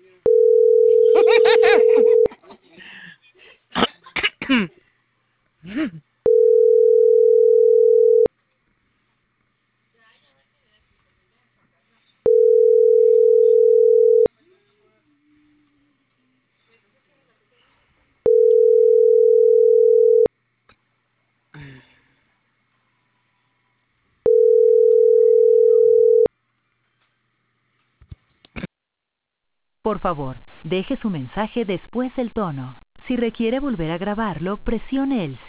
Por favor, deje su mensaje después del tono. Si requiere volver a grabarlo, presione el